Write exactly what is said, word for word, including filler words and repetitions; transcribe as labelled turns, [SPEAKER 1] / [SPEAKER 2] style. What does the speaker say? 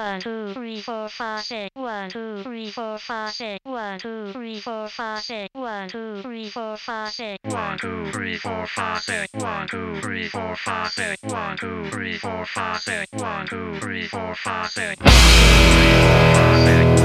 [SPEAKER 1] One, two, three, four, five, six. One, two, three, four, five, six. One, two, three, four, five, six. One, two, three, four, five, six. One, two, three, four, five, six. One, two, three, four, five, six. One, two, three, four, five, six. One, two, three, four, five, six.